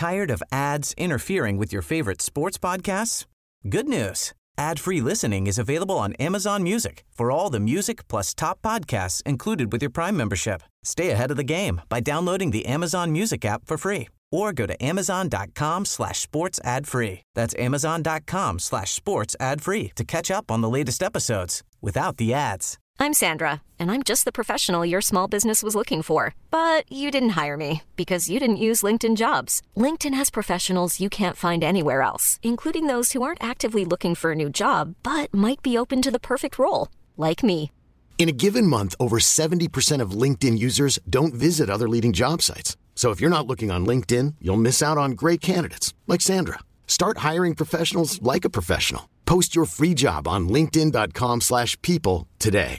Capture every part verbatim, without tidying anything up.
Tired of ads interfering with your favorite sports podcasts? Good news. Ad-free listening is available on Amazon Music for all the music plus top podcasts included with your Prime membership. Stay ahead of the game by downloading the Amazon Music app for free or go to amazon.com slash sports ad free. That's amazon.com slash sports ad free to catch up on the latest episodes without the ads. I'm Sandra, and I'm just the professional your small business was looking for. But you didn't hire me because you didn't use LinkedIn Jobs. LinkedIn has professionals you can't find anywhere else, including those who aren't actively looking for a new job, but might be open to the perfect role, like me. In a given month, over seventy percent of LinkedIn users don't visit other leading job sites. So if you're not looking on LinkedIn, you'll miss out on great candidates like Sandra. Start hiring professionals like a professional. Post your free job on linkedin.com slash people today.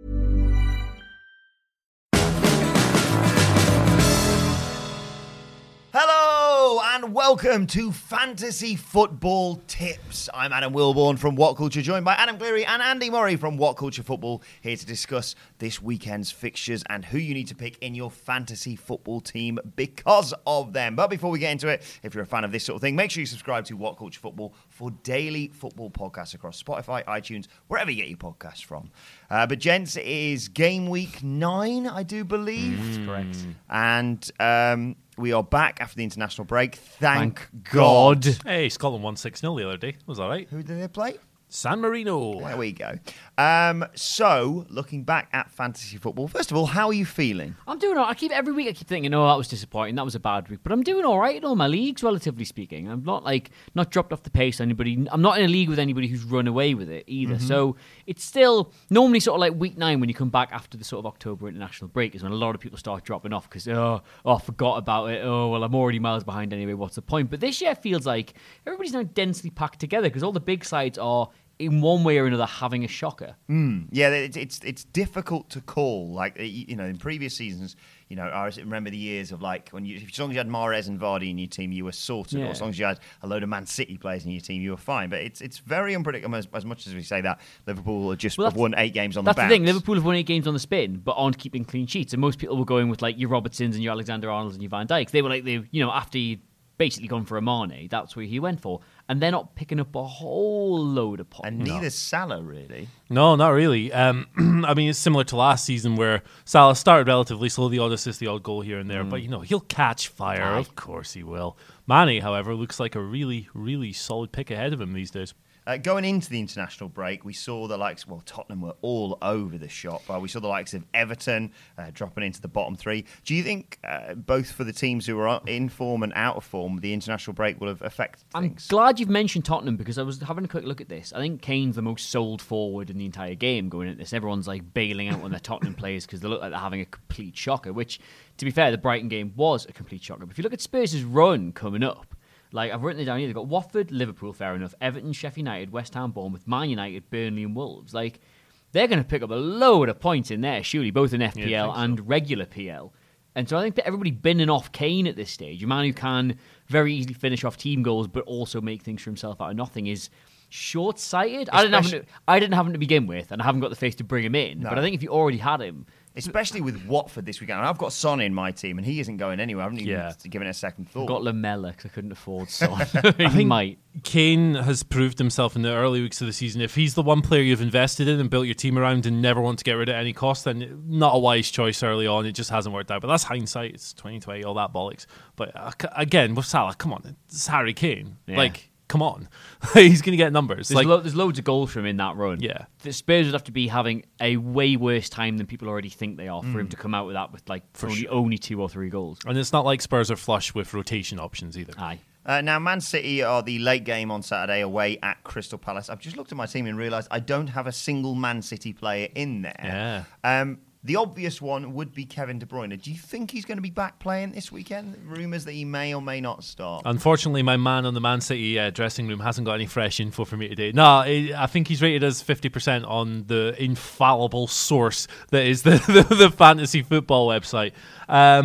Hello and welcome to Fantasy Football Tips. I'm Adam Wilborn from What Culture, joined by Adam Cleary and Andy Murray from What Culture Football, here to discuss this weekend's fixtures and who you need to pick in your fantasy football team because of them. But before we get into it, if you're a fan of this sort of thing, make sure you subscribe to What Culture Football for daily football podcasts across Spotify, iTunes, wherever you get your podcasts from. Uh, but gents, it is game week nine, I do believe. That's correct. And um, we are back after the international break. Thank, Thank God. God. Hey, Scotland won six nil the other day. Was that right? Who did they play? San Marino. There we go. Um, so, looking back at fantasy football, first of all, how are you feeling? I'm doing all right. I keep every week I keep thinking, oh, that was disappointing. That was a bad week. But I'm doing all right in all my leagues, relatively speaking. I'm not like not dropped off the pace. Anybody. I'm not in a league with anybody who's run away with it either. Mm-hmm. So it's still normally sort of like week nine when you come back after the sort of October international break is when a lot of people start dropping off because oh, oh, I forgot about it. Oh, well, I'm already miles behind anyway. What's the point? But this year feels like everybody's now densely packed together because all the big sides are, in one way or another, having a shocker. Mm, yeah, it's, it's it's difficult to call. Like, you know, in previous seasons, you know, I remember the years of like when you, as long as you had Mahrez and Vardy in your team, you were sorted. Yeah. Or as long as you had a load of Man City players in your team, you were fine. But it's it's very unpredictable. As, as much as we say that, Liverpool have just well, have won eight games on the bounce. That's the thing. Liverpool have won eight games on the spin, but aren't keeping clean sheets. And most people were going with like your Robertsons and your Alexander-Arnolds and your Van Dijks. They were like, they, you know, after you basically gone for a Mane, that's where he went for. And they're not picking up a whole load of points. And neither no. Salah, really. No, not really. Um, I mean, it's similar to last season where Salah started relatively slow, the odd assist, the odd goal here and there. Mm. But, you know, he'll catch fire. Aye. Of course he will. Mane, however, looks like a really, really solid pick ahead of him these days. Uh, going into the international break, we saw the likes, well, Tottenham were all over the shop. Uh, we saw the likes of Everton uh, dropping into the bottom three. Do you think uh, both for the teams who are in form and out of form, the international break will have affected things? I'm glad you've mentioned Tottenham because I was having a quick look at this. I think Kane's the most sold forward in the entire game going into this. Everyone's like bailing out on their Tottenham players because they look like they're having a complete shocker, which, to be fair, the Brighton game was a complete shocker. But if you look at Spurs' run coming up, like, I've written it down here. They've got Watford, Liverpool, fair enough, Everton, Sheffield United, West Ham, Bournemouth, Man United, Burnley and Wolves. Like, they're going to pick up a load of points in there, surely, both in F P L yeah, and so. regular P L. And so I think that everybody binning off Kane at this stage, a man who can very easily finish off team goals but also make things for himself out of nothing, is short-sighted. I didn't, have him to, I didn't have him to begin with, and I haven't got the face to bring him in. No. But I think if you already had him... Especially with Watford this weekend. I've got Son in my team, and he isn't going anywhere. I haven't even yeah. given it a second thought. I've got Lamella, because I couldn't afford Son. he I think might. Kane has proved himself in the early weeks of the season. If he's the one player you've invested in and built your team around and never want to get rid at any cost, then not a wise choice early on. It just hasn't worked out. But that's hindsight. It's twenty twenty, all that bollocks. But uh, again, with Salah, come on. It's Harry Kane. Yeah. Like... Come on. He's going to get numbers. There's, like, lo- there's loads of goals from him in that run. Yeah. The Spurs would have to be having a way worse time than people already think they are for mm. him to come out with that with like for only, sure. only two or three goals. And it's not like Spurs are flush with rotation options either. Aye. Uh, now, Man City are the late game on Saturday away at Crystal Palace. I've just looked at my team and realised I don't have a single Man City player in there. Yeah. Um, the obvious one would be Kevin De Bruyne. Do you think he's going to be back playing this weekend? Rumours that he may or may not start. Unfortunately, my man on the Man City uh, dressing room hasn't got any fresh info for me today. No, I think he's rated as fifty percent on the infallible source that is the, the, the fantasy football website. Um,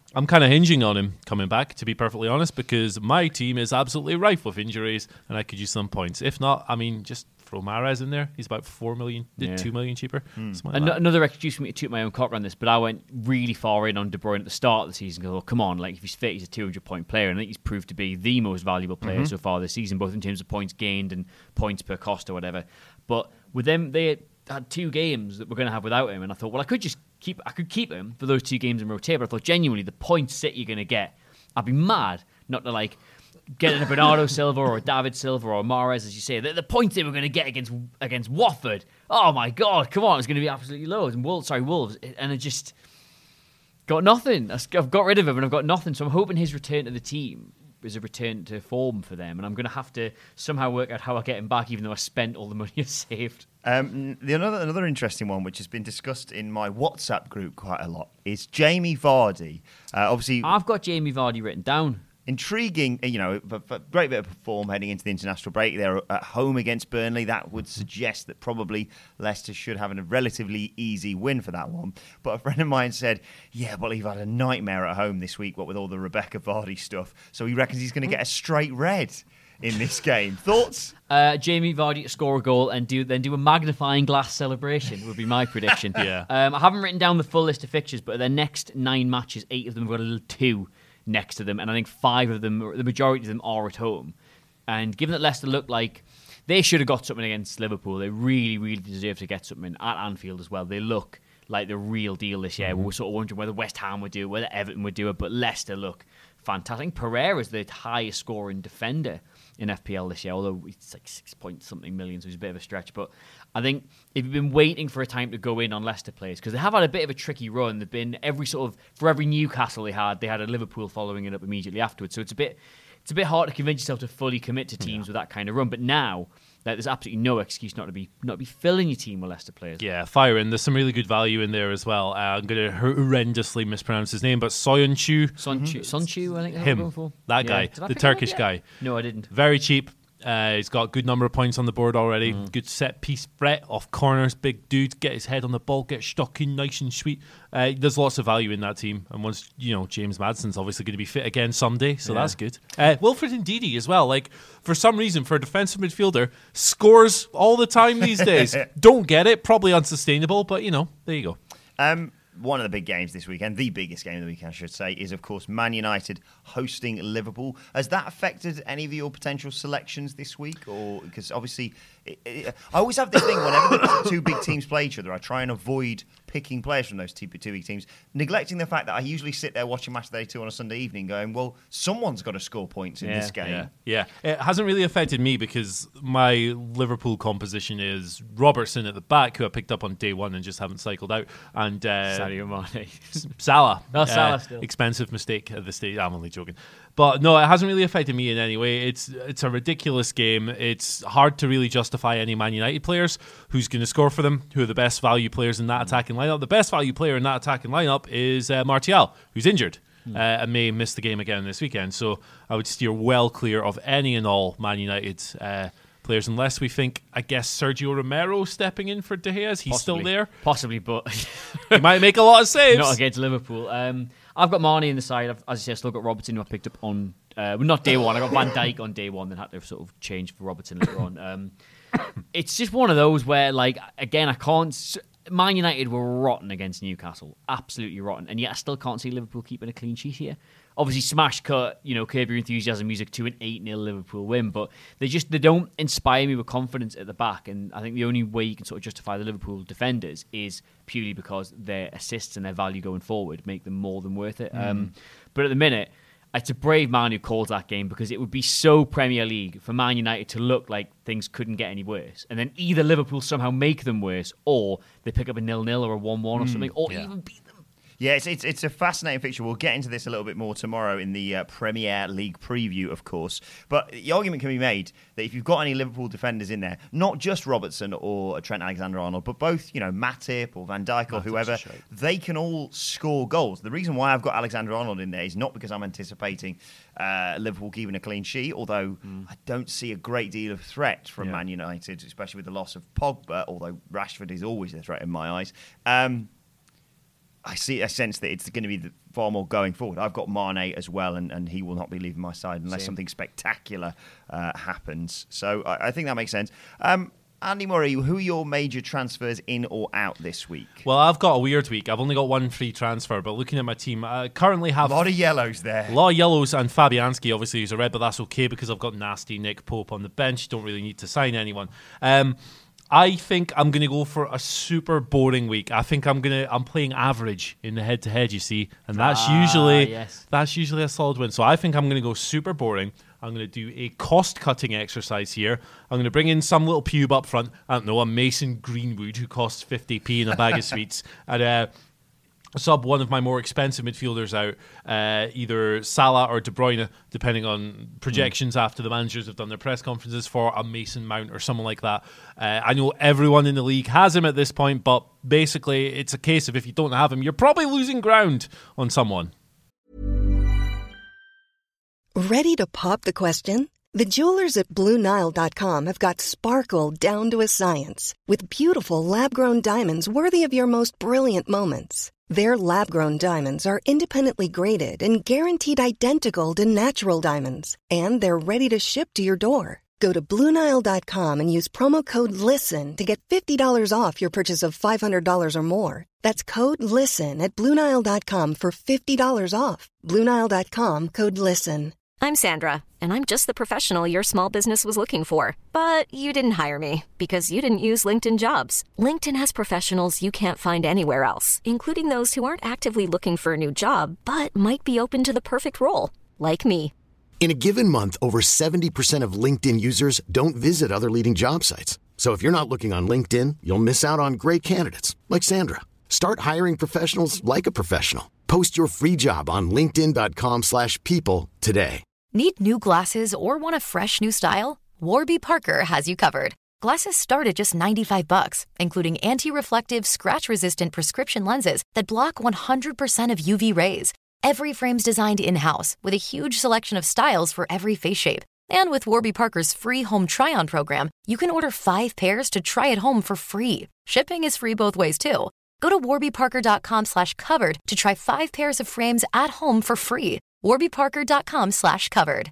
I'm kind of hinging on him coming back, to be perfectly honest, because my team is absolutely rife with injuries, and I could use some points. If not, I mean, just throw Mahrez in there. He's about four million, yeah. two million cheaper. Mm. Like An- another excuse for me to toot my own cock around this, but I went really far in on De Bruyne at the start of the season. Go, oh, come on, like if he's fit, he's a two hundred point player, and I think he's proved to be the most valuable player mm-hmm. so far this season, both in terms of points gained and points per cost or whatever. But with them, they had two games that we're going to have without him, and I thought, well, I could just keep, I could keep him for those two games and rotate. But I thought, genuinely, the points City you're going to get, I'd be mad not to like getting a Bernardo Silva or a David Silva or Mahrez, as you say. The, the points they were going to get against against Watford, oh my God, come on, it's going to be absolutely loads. And Wolves, sorry, Wolves, and I just got nothing. I've got rid of him, and I've got nothing. So I'm hoping his return to the team is a return to form for them, and I'm going to have to somehow work out how I get him back, even though I spent all the money I saved. Um, the another another interesting one, which has been discussed in my WhatsApp group quite a lot, is Jamie Vardy. Uh, obviously, I've got Jamie Vardy written down. Intriguing, you know, but, but great bit of form heading into the international break. They're at home against Burnley. That would suggest that probably Leicester should have a relatively easy win for that one. But a friend of mine said, yeah, well, he's had a nightmare at home this week, what with all the Rebecca Vardy stuff. So he reckons he's going to get a straight red in this game. Thoughts? Uh, Jamie Vardy to score a goal and do then do a magnifying glass celebration would be my prediction. yeah. Um, I haven't written down the full list of fixtures, but their next nine matches, eight of them have got a little two next to them, and I think five of them, the majority of them, are at home. And given that Leicester look like they should have got something against Liverpool, they really, really deserve to get something at Anfield as well. They look like the real deal this year. Mm-hmm. We were sort of wondering whether West Ham would do it, whether Everton would do it, but Leicester look fantastic. I think Pereira's the highest scoring defender in F P L this year, although it's like six point something million, so it's a bit of a stretch. But I think if you've been waiting for a time to go in on Leicester players, because they have had a bit of a tricky run. They've been every sort of for every Newcastle they had, they had a Liverpool following it up immediately afterwards. So it's a bit it's a bit hard to convince yourself to fully commit to teams yeah. with that kind of run. But now, like, there's absolutely no excuse not to be not to be filling your team with Leicester players. Yeah, fire in. There's some really good value in there as well. Uh, I'm going to horrendously mispronounce his name, but Soyuncu. Sonchu, Sonchu, I think that's him, what I'm going for. that yeah. guy, the Turkish guy. No, I didn't. Very cheap. Uh, he's got a good number of points on the board already. Mm. Good set piece threat off corners. Big dude, get his head on the ball, get stuck in nice and sweet. Uh, there's lots of value in that team. And once, you know, James Maddison's obviously going to be fit again someday, so yeah. that's good. Uh, Wilfred Ndidi as well. Like, for some reason, for a defensive midfielder, scores all the time these days. Don't get it. Probably unsustainable, but, you know, there you go. Um, one of the big games this weekend, the biggest game of the weekend, I should say, is, of course, Man United hosting Liverpool. Has that affected any of your potential selections this week? Or because obviously, it, it, I always have this thing whenever the two big teams play each other, I try and avoid picking players from those two, two big teams, neglecting the fact that I usually sit there watching Match Day two on a Sunday evening going, well, someone's got to score points in yeah, this game. Yeah. yeah, it hasn't really affected me because my Liverpool composition is Robertson at the back, who I picked up on day one and just haven't cycled out, and uh, Sadio Mane. Salah. No, Salah uh, still. Expensive mistake at this stage. I'm only joking. But no, it hasn't really affected me in any way. It's it's a ridiculous game. It's hard to really justify any Man United players. Who's going to score for them? Who are the best value players in that attacking lineup? The best value player in that attacking lineup is uh, Martial, who's injured mm. uh, and may miss the game again this weekend. So I would steer well clear of any and all Man United uh, players, unless we think, I guess, Sergio Romero stepping in for De Gea. Is he Possibly. still there? Possibly, but he might make a lot of saves. Not against Liverpool. Um, I've got Marnie in the side. I've, as I say, I still got Robertson, who I picked up on, uh, well, not day one. I got Van Dijk on day one, then had to sort of change for Robertson later on. Um, it's just one of those where, like, again, I can't. Man United were rotten against Newcastle, absolutely rotten, and yet I still can't see Liverpool keeping a clean sheet here. Obviously, smash cut, you know, Curb Your Enthusiasm music to an eight nil Liverpool win, but they just they don't inspire me with confidence at the back, and I think the only way you can sort of justify the Liverpool defenders is purely because their assists and their value going forward make them more than worth it. Mm. Um, but at the minute, it's a brave man who calls that game, because it would be so Premier League for Man United to look like things couldn't get any worse, and then either Liverpool somehow make them worse, or they pick up a nil nil or a one one mm. or something, or yeah. even beat them. Yeah, it's, it's it's a fascinating picture. We'll get into this a little bit more tomorrow in the uh, Premier League preview, of course. But the argument can be made that if you've got any Liverpool defenders in there, not just Robertson or Trent Alexander-Arnold, but both, you know, Matip or Van Dijk or Matip's whoever, they can all score goals. The reason why I've got Alexander-Arnold in there is not because I'm anticipating uh, Liverpool keeping a clean sheet, although mm. I don't see a great deal of threat from yeah. Man United, especially with the loss of Pogba, although Rashford is always a threat in my eyes. Um I see a sense that it's going to be the, far more going forward. I've got Mane as well, and, and he will not be leaving my side unless Same. something spectacular uh, happens. So I, I think that makes sense. Um, Andy Murray, who are your major transfers in or out this week? Well, I've got a weird week. I've only got one free transfer, but looking at my team, I currently have a lot of yellows there. A lot of yellows, and Fabianski, obviously, who's a red, but that's okay because I've got nasty Nick Pope on the bench. Don't really need to sign anyone. Um, I think I'm going to go for a super boring week. I think I'm going to I'm playing average in the head-to-head, you see, and that's ah, usually yes. that's usually a solid win. So I think I'm going to go super boring. I'm going to do a cost-cutting exercise here. I'm going to bring in some little pube up front. I don't know, a Mason Greenwood who costs fifty p in a bag of sweets. And uh, sub one of my more expensive midfielders out, uh, either Salah or De Bruyne, depending on projections mm. after the managers have done their press conferences, for a Mason Mount or someone like that. Uh, I know everyone in the league has him at this point, but basically it's a case of if you don't have him, you're probably losing ground on someone. Ready to pop the question? The jewelers at Blue Nile dot com have got sparkle down to a science with beautiful lab-grown diamonds worthy of your most brilliant moments. Their lab-grown diamonds are independently graded and guaranteed identical to natural diamonds, and they're ready to ship to your door. Go to Blue Nile dot com and use promo code LISTEN to get fifty dollars off your purchase of five hundred dollars or more. That's code LISTEN at Blue Nile dot com for fifty dollars off. Blue Nile dot com, code LISTEN. I'm Sandra, and I'm just the professional your small business was looking for. But you didn't hire me because you didn't use LinkedIn Jobs. LinkedIn has professionals you can't find anywhere else, including those who aren't actively looking for a new job, but might be open to the perfect role, like me. In a given month, over seventy percent of LinkedIn users don't visit other leading job sites. So if you're not looking on LinkedIn, you'll miss out on great candidates like Sandra. Start hiring professionals like a professional. Post your free job on linkedin dot com slash people today. Need new glasses or want a fresh new style? Warby Parker has you covered. Glasses start at just ninety-five bucks, including anti-reflective, scratch-resistant prescription lenses that block one hundred percent of U V rays. Every frame's designed in-house with a huge selection of styles for every face shape. And with Warby Parker's free home try-on program, you can order five pairs to try at home for free. Shipping is free both ways, too. Go to warby parker dot com slash covered to try five pairs of frames at home for free. warby parker dot com slash covered.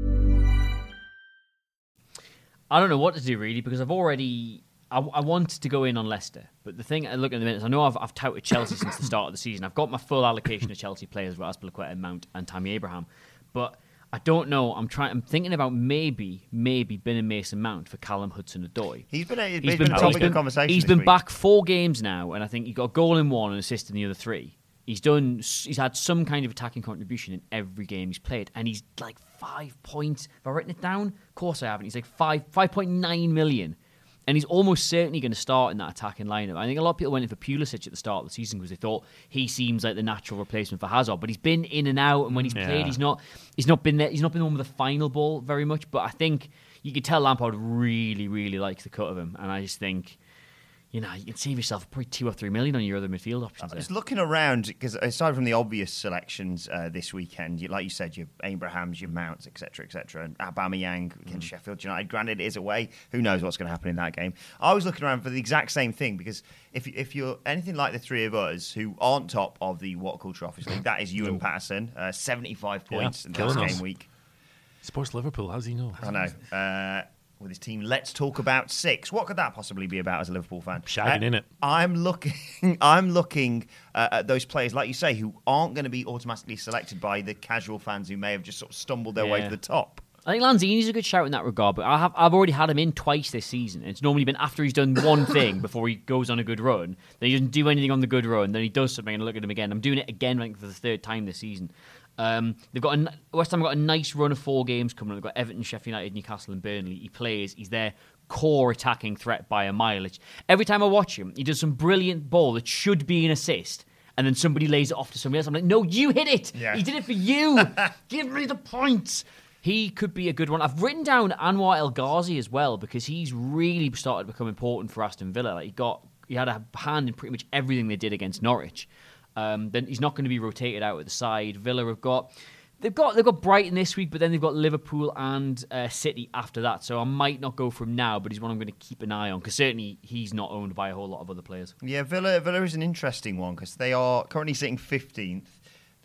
I don't know what to do, really, because I've already... I, I wanted to go in on Leicester, but the thing I look at the minutes, I know I've, I've touted Chelsea since the start of the season. I've got my full allocation of Chelsea players with Azpilicueta, Mount and Tammy Abraham, but I don't know. I'm trying. I'm thinking about maybe, maybe binning Mason Mount for Callum Hudson-Odoi. He's been a, he's he's been, been a topic he's been, of conversation. He's this been week. back four games now, and I think he got a goal in one and assist in the other three. He's done. He's had some kind of attacking contribution in every game he's played, and he's like five points. Have I written it down? Of course I haven't. He's like five, five point nine million. And he's almost certainly going to start in that attacking lineup. I think a lot of people went in for Pulisic at the start of the season because they thought he seems like the natural replacement for Hazard. But he's been in and out, and when he's yeah. played, he's not he's not been there. He's not been the one with the final ball very much. But I think you could tell Lampard really, really likes the cut of him, and I just think, you know, you can save yourself probably two or three million on your other midfield options. I was there. looking around because aside from the obvious selections uh, this weekend, you, like you said, your Abrahams, your Mounts, et cetera, et cetera, and Aubameyang against mm. Sheffield United. Granted, it is away. Who knows what's going to happen in that game? I was looking around for the exact same thing because if if you're anything like the three of us who aren't top of the What Culture Office League, that is you and Patterson, uh, seventy-five points yeah, in the last us. game week. Sports Liverpool, how's he know? I know. Uh, with his team, let's talk about six. What could that possibly be about as a Liverpool fan? Shagging uh, in it. I'm looking. I'm looking uh, at those players, like you say, who aren't going to be automatically selected by the casual fans who may have just sort of stumbled their Yeah. way to the top. I think Lanzini's a good shout in that regard, but I have, I've already had him in twice this season. It's normally been after he's done one thing before he goes on a good run. Then he doesn't do anything on the good run. Then he does something and I look at him again. I'm doing it again, I think, for the third time this season. Um, they've got a, West Ham have got a nice run of four games coming up. They've got Everton, Sheffield United, Newcastle and Burnley. He plays. He's their core attacking threat by a mileage. Every time I watch him, he does some brilliant ball that should be an assist. And then somebody lays it off to somebody else. I'm like, no, you hit it. Yeah. He did it for you. Give me the points. He could be a good one. I've written down Anwar El Ghazi as well because he's really started to become important for Aston Villa. Like he got, he had a hand in pretty much everything they did against Norwich. Um, then he's not going to be rotated out at the side. Villa have got, they've got, they've got Brighton this week, but then they've got Liverpool and uh, City after that. So I might not go for him now, but he's one I'm going to keep an eye on because certainly he's not owned by a whole lot of other players. Yeah, Villa. Villa is an interesting one because they are currently sitting fifteenth.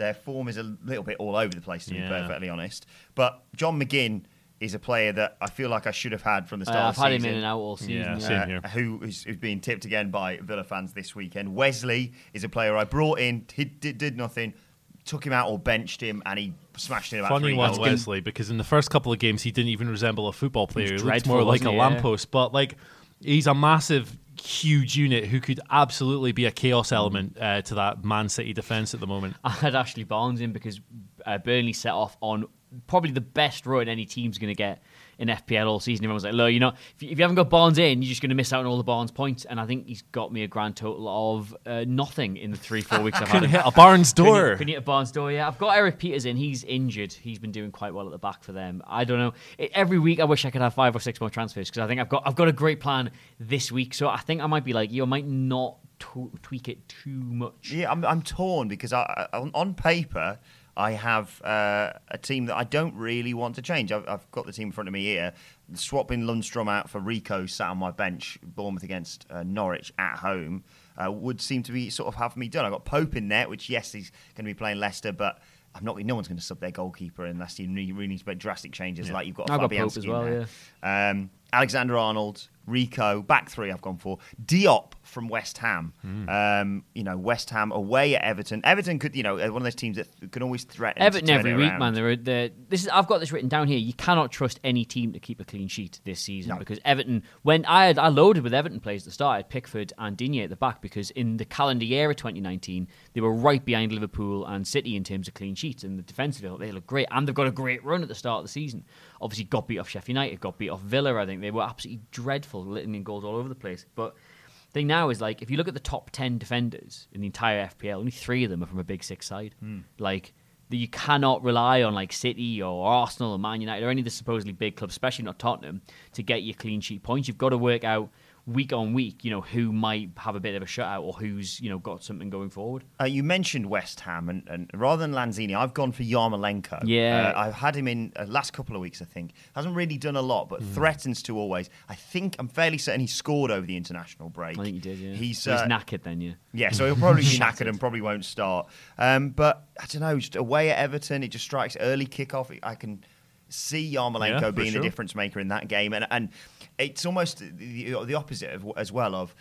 Their form is a little bit all over the place, to Yeah. be perfectly honest. But John McGinn is a player that I feel like I should have had from the start Uh, of I've the had season. him in and out all season. Yeah, Yeah. same here. Uh, who is, is being tipped again by Villa fans this weekend. Wesley is a player I brought in, he did, did nothing, took him out or benched him, and he smashed in about Funny three one, goals. Wesley, because in the first couple of games he didn't even resemble a football player. He, looked dreadful, more like a wasn't he? Yeah. lamppost. But like, he's a massive, huge unit who could absolutely be a chaos element uh, to that Man City defence at the moment. I had Ashley Barnes in because uh, Burnley set off on probably the best run any team's going to get in F P L all season. Everyone's like, look, you know, if you, if you haven't got Barnes in, you're just going to miss out on all the Barnes points. And I think he's got me a grand total of uh, nothing in the three, four weeks I've had Couldn't him. hit a Barnes Couldn't door. hit- Couldn't hit a Barnes door, yeah. I've got Eric Peters in. He's injured. He's been doing quite well at the back for them. I don't know. It, every week I wish I could have five or six more transfers because I think I've got I've got a great plan this week. So I think I might be like, you I might not t- tweak it too much. Yeah, I'm, I'm torn because I, I, on, on paper, I have uh, a team that I don't really want to change. I've, I've got the team in front of me here. Swapping Lundstrom out for Rico sat on my bench, Bournemouth against uh, Norwich at home, uh, would seem to be sort of have me done. I've got Pope in there, which, yes, he's going to be playing Leicester, but I'm not. No one's going to sub their goalkeeper unless you really, really need to make drastic changes Yeah. like you've got I've got Pope Fabianski as in well, there. Yeah. Um, Alexander-Arnold, Rico, back three I've gone for. Diop from West Ham. Mm. Um, you know, West Ham away at Everton. Everton could, you know, one of those teams that can always threaten Everton to turn every it week, around. man. They're, they're, this is I've got this written down here. You cannot trust any team to keep a clean sheet this season No. because Everton. When I had I loaded with Everton players at the start, I had Pickford and Digne at the back because in the calendar year of twenty nineteen they were right behind Liverpool and City in terms of clean sheets and the defensive they look great and they've got a great run at the start of the season. Obviously, got beat off Sheffield United, got beat off Villa. I think they were absolutely dreadful, letting in goals all over the place, but. Thing now is like if you look at the top ten defenders in the entire F P L, only three of them are from a big six side. Mm. Like the, you cannot rely on like City or Arsenal or Man United or any of the supposedly big clubs, especially not Tottenham, to get your clean sheet points. You've got to work out week on week, you know, who might have a bit of a shutout or who's you know got something going forward. Uh, you mentioned West Ham, and, and rather than Lanzini, I've gone for Yarmolenko. Yeah. Uh, I've had him in uh, last couple of weeks, I think. Hasn't really done a lot, but threatens to always. I think, I'm fairly certain he scored over the international break. I think you did, yeah. He's, Well, uh, he's knackered then, yeah. Yeah, so he'll probably be knackered and probably won't start. Um, but I don't know, just away at Everton, it just strikes early kickoff. I can see Yarmolenko Yeah, for being sure. the difference maker in that game, and and it's almost the, the opposite of, as well of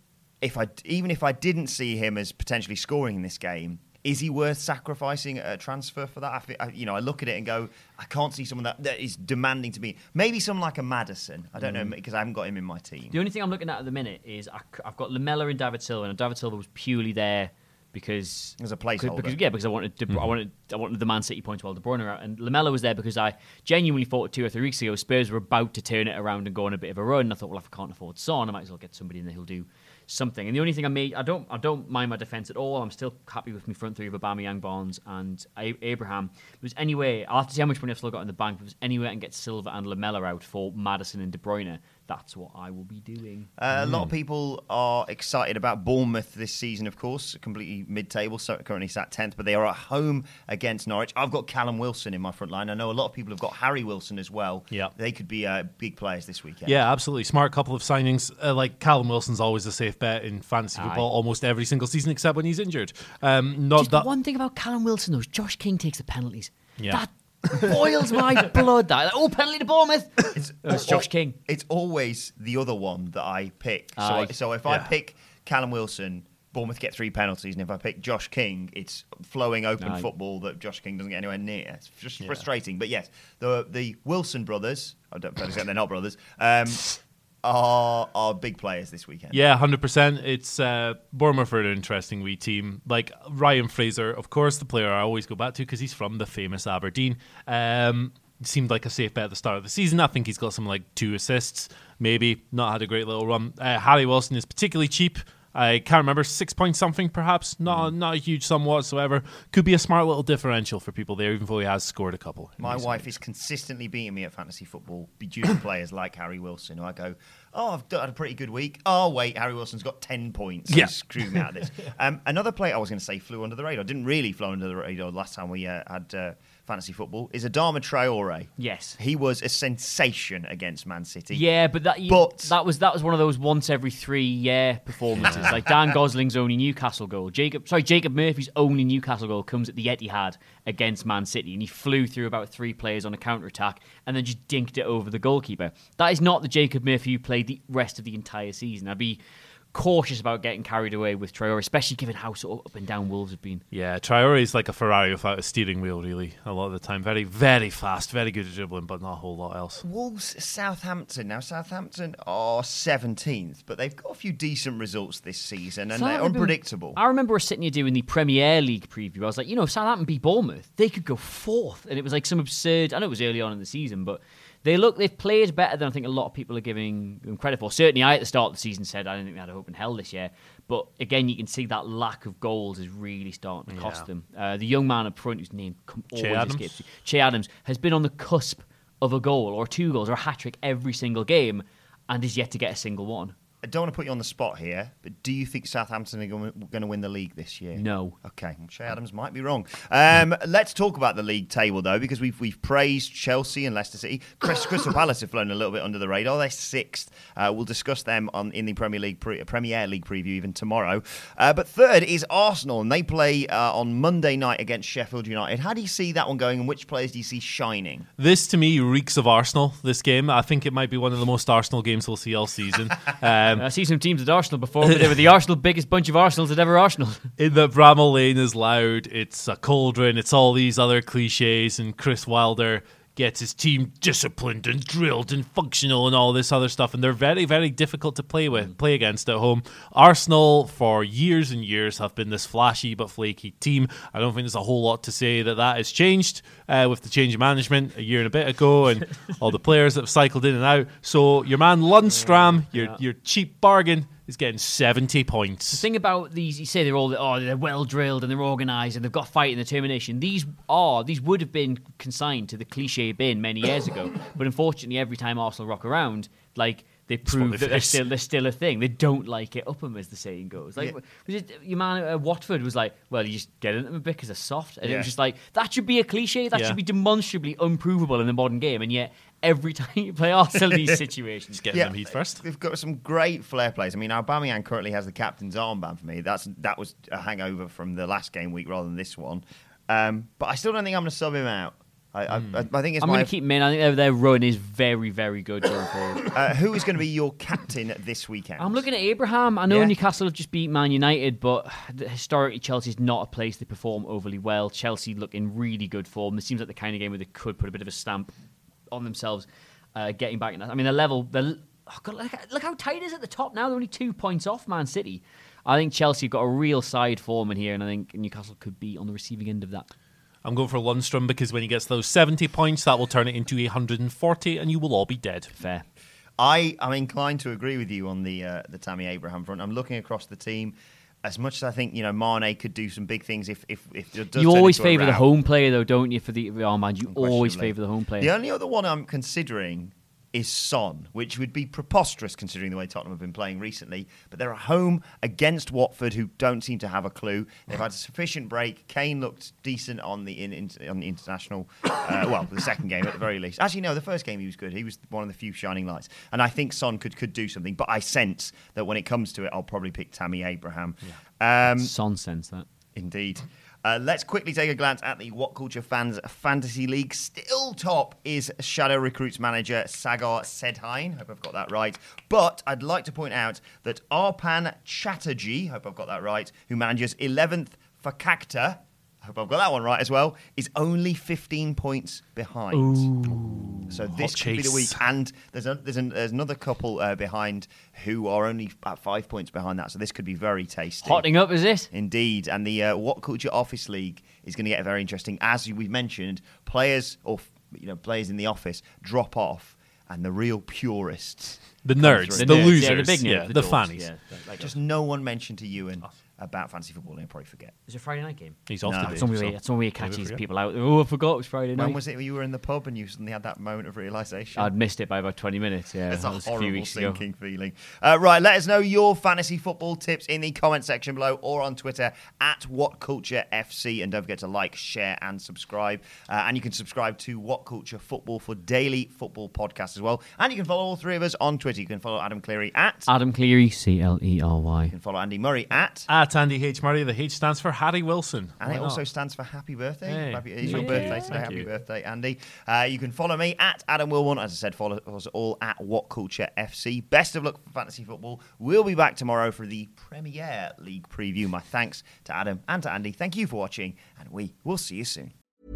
if I even if I didn't see him as potentially scoring in this game. Is he worth sacrificing a transfer for that? I, feel- I, you know, I look at it and go, I can't see someone that, that is demanding to me. Maybe someone like a Madison. I don't know because I haven't got him in my team. The only thing I'm looking at at the minute is I, have got Lamella and David Silva, and David Silva was purely there because As a placeholder. Because, yeah, because I wanted De, I wanted I wanted the Man City points while De Bruyne were out, and Lamella was there because I genuinely thought two or three weeks ago Spurs were about to turn it around and go on a bit of a run. And I thought, well, if I can't afford Son, I might as well get somebody in there who'll do something. And the only thing I made, I don't I don't mind my defence at all. I'm still happy with my front three of Aubameyang, Barnes, and A- Abraham. If there's any way, I'll have to see how much money I've still got in the bank. If there's any way I can get Silva and Lamella out for Maddison and De Bruyne, that's what I will be doing. Uh, a lot of people are excited about Bournemouth this season, of course, completely mid-table, so currently sat tenth, but they are at home against Norwich. I've got Callum Wilson in my front line. I know a lot of people have got Harry Wilson as well. Yeah. They could be uh, big players this weekend. Yeah, absolutely. Smart couple of signings. Uh, like Callum Wilson's always a safe bet in fantasy Aye. football almost every single season except when he's injured. Um, not Just that. one thing about Callum Wilson, though, is Josh King takes the penalties. Yeah. That boils my blood. That like, oh, penalty to Bournemouth. It's, It's Josh King. It's always the other one that I pick. So, Aye. I, so if I Yeah. pick Callum Wilson, Bournemouth get three penalties, and if I pick Josh King, it's flowing open Aye. football that Josh King doesn't get anywhere near. It's just Yeah. frustrating. But yes, the the Wilson brothers, I don't know, they're not brothers, um, are are big players this weekend. Yeah, one hundred percent. It's uh, Bournemouth are an interesting wee team. Like Ryan Fraser, of course, the player I always go back to because he's from the famous Aberdeen. Um, seemed like a safe bet at the start of the season. I think he's got something like two assists, maybe. Not had a great little run. Uh, Harry Wilson is particularly cheap. I can't remember, six point something perhaps. Not, not a huge sum whatsoever. Could be a smart little differential for people there, even though he has scored a couple. in My recent wife weeks. is consistently beating me at fantasy football due to players like Harry Wilson, who I go, oh, I've done a pretty good week. Oh, wait, Harry Wilson's got ten points. Yeah. He's screwed me out of this. Um, another player I was going to say flew under the radar. Didn't really fly under the radar last time we uh, had uh, fantasy football is Adama Traore. Yes. He was a sensation against Man City. Yeah, but that you, But- that was that was one of those once every three year performances. Like Dan Gosling's only Newcastle goal. Jacob sorry, Jacob Murphy's only Newcastle goal comes at the Etihad against Man City, and he flew through about three players on a counter attack and then just dinked it over the goalkeeper. That is not the Jacob Murphy who played the rest of the entire season. I'd be cautious about getting carried away with Traore, especially given how sort of up and down Wolves have been. Yeah, Traore is like a Ferrari without a steering wheel, really, a lot of the time. Very, very fast, very good at dribbling, but not a whole lot else. Wolves, Southampton. Now, Southampton are seventeenth, but they've got a few decent results this season, and they're Southampton- unpredictable. I remember us sitting here doing the Premier League preview. I was like, you know, if Southampton beat Bournemouth, they could go fourth. And it was like some absurd, I know it was early on in the season, but they look, they've played better than I think a lot of people are giving them credit for. Certainly, I at the start of the season said I didn't think they had a hope in hell this year. But again, you can see that lack of goals is really starting to cost Yeah. them. Uh, the young man up front whose name com- Che always Adams? escapes me, Che Adams, has been on the cusp of a goal or two goals or a hat-trick every single game and is yet to get a single one. I don't want to put you on the spot here, but do you think Southampton are going to win the league this year? No. Okay, well, Shea Adams might be wrong. Um, let's talk about the league table, though, because we've we've praised Chelsea and Leicester City. Chris, Crystal Palace have flown a little bit under the radar. They're sixth. Uh, we'll discuss them on in the Premier League pre- Premier League preview even tomorrow. Uh, but third is Arsenal, and they play uh, on Monday night against Sheffield United. How do you see that one going, and which players do you see shining? This, to me, reeks of Arsenal, this game. I think it might be one of the most Arsenal games we'll see all season. Um, I see some teams at Arsenal before, but they were the Arsenal biggest bunch of Arsenals that ever Arsenal. in the Bramall Lane is loud, it's a cauldron, it's all these other cliches, and Chris Wilder gets his team disciplined and drilled and functional and all this other stuff, and they're very, very difficult to play with, play against at home. Arsenal, for years and years, have been this flashy but flaky team. I don't think there's a whole lot to say that that has changed uh, with the change of management a year and a bit ago, and all the players that have cycled in and out. So your man Lundstram, your yeah. your cheap bargain, is getting seventy points. The thing about these, you say they're all, oh, they're well drilled and they're organised and they've got fight and determination. These are, these would have been consigned to the cliche bin many years ago. But unfortunately, every time Arsenal rock around, like, they prove they that they're face. still, they're still a thing. They don't like it up them, as the saying goes. Like, Yeah. was it, your man at Watford was like, well, you just get into them a bit because they're soft. And it Yeah. was just like, that should be a cliche. That Yeah. should be demonstrably unprovable in the modern game. And yet, every time you play Arsenal in these situations, Getting them heat first. They've got some great flair plays. I mean, Aubameyang currently has the captain's armband for me. That's That was a hangover from the last game week rather than this one. Um, but I still don't think I'm going to sub him out. I, I, I, I think it's I'm my... going to keep them in. I think their, their run is very, very good going forward. Uh, who is going to be your captain this weekend? I'm looking at Abraham. I know Yeah. Newcastle have just beat Man United, but historically Chelsea's not a place they perform overly well. Chelsea look in really good form. This seems like the kind of game where they could put a bit of a stamp on themselves, uh, getting back in that. I mean, the level, they're, oh God, look, look how tight it is at the top now. They're only two points off Man City. I think Chelsea have got a real side form in here, and I think Newcastle could be on the receiving end of that. I'm going for Lundstram because when he gets those seventy points, that will turn it into one hundred forty and you will all be dead. Fair. I am inclined to agree with you on the uh, the Tammy Abraham front. I'm looking across the team. As much as I think, you know, Mane could do some big things if if, if it does You turn always into a favour the rout. home player, though, don't you? For the oh man, you always Unquestionably. favour the home player. The only other one I'm considering is Son, which would be preposterous considering the way Tottenham have been playing recently. But they're at home against Watford, who don't seem to have a clue. They've had a sufficient break. Kane looked decent on the in, in, on the international, uh, well, the second game at the very least. Actually, no, the first game he was good. He was one of the few shining lights. And I think Son could, could do something. But I sense that when it comes to it, I'll probably pick Tammy Abraham. Um, Son sense that. Indeed. Uh, let's quickly take a glance at the What Culture Fans Fantasy League. Still top is Shadow Recruits manager Sagar Sedhine. Hope I've got that right. But I'd like to point out that Arpan Chatterjee, hope I've got that right, who manages eleventh for Cacta, hope I've got that one right as well, is only fifteen points behind. Ooh. So this Hot could be the chase. week. And there's a, there's, an, there's another couple uh, behind who are only at five points behind that. So this could be very tasty. Hotting up, is it? Indeed, and the uh, What Culture Office League is going to get very interesting. As we mentioned, players or you know players in the office drop off, and the real purists, The nerds, through. the, nerds, losers, yeah, the big nerds, yeah, the the dorks, fannies. yeah, like just no one mentioned to Ewan. about fantasy football and he'll probably forget. It's a Friday night game. He's off No. today. It's only so way, it's only way it maybe catches forget. people out. Oh, I forgot it was Friday night. When was it when you were in the pub and you suddenly had that moment of realisation? I'd missed it by about twenty minutes. Yeah, It's that a was a few horrible weeks ago. sinking feeling. Uh, right, let us know your fantasy football tips in the comment section below or on Twitter at WhatCultureFC. And don't forget to like, share, and subscribe. Uh, and you can subscribe to What Culture Football for daily football podcasts as well. And you can follow all three of us on Twitter. You can follow Adam Cleary at Adam Cleary, C L E R Y. You can follow Andy Murray at At Andy H. Murray, the H stands for Harry Wilson. And Why it also not? stands for happy birthday. Hey. Happy, it's your Thank birthday you. today. Thank Happy you. birthday, Andy. Uh, you can follow me at Adam Wilborn. As I said, follow us all at What Culture F C. Best of luck for fantasy football. We'll be back tomorrow for the Premier League preview. My thanks to Adam and to Andy. Thank you for watching, and we will see you soon.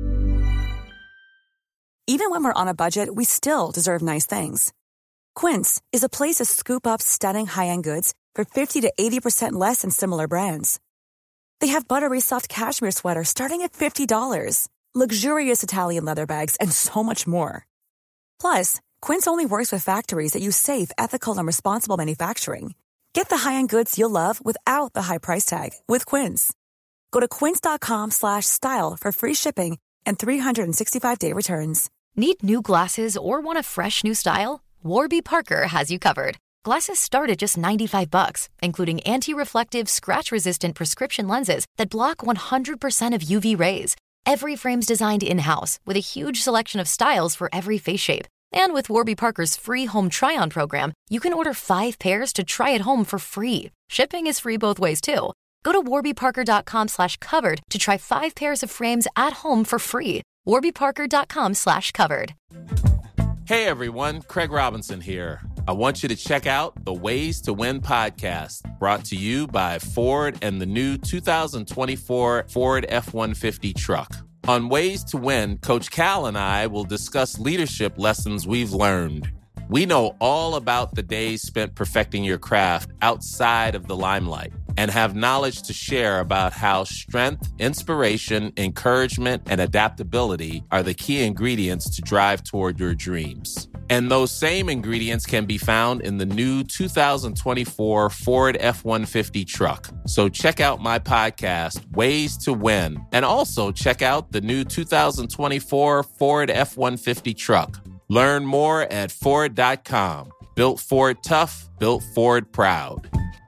Even when we're on a budget, we still deserve nice things. Quince is a place to scoop up stunning high-end goods for fifty to eighty percent less than similar brands. They have buttery soft cashmere sweaters starting at fifty dollars, luxurious Italian leather bags, and so much more. Plus, Quince only works with factories that use safe, ethical, and responsible manufacturing. Get the high-end goods you'll love without the high price tag with Quince. Go to quince.com slash style for free shipping and three sixty-five day returns. Need new glasses or want a fresh new style? Warby Parker has you covered. Glasses start at just ninety-five bucks, including anti-reflective, scratch-resistant prescription lenses that block one hundred percent of U V rays. Every frame's designed in-house with a huge selection of styles for every face shape. And with Warby Parker's free home try-on program, you can order five pairs to try at home for free. Shipping is free both ways, too. Go to warbyparker.com slash covered to try five pairs of frames at home for free. warbyparker.com slash covered. Hey everyone, Craig Robinson here. I want you to check out the Ways to Win podcast, brought to you by Ford and the new two thousand twenty-four Ford F one fifty truck. On Ways to Win, Coach Cal and I will discuss leadership lessons we've learned. We know all about the days spent perfecting your craft outside of the limelight and have knowledge to share about how strength, inspiration, encouragement, and adaptability are the key ingredients to drive toward your dreams. And those same ingredients can be found in the new two thousand twenty-four Ford F one fifty truck. So check out my podcast, Ways to Win, and also check out the new two thousand twenty-four Ford F one fifty truck. Learn more at Ford dot com. Built Ford tough, built Ford proud.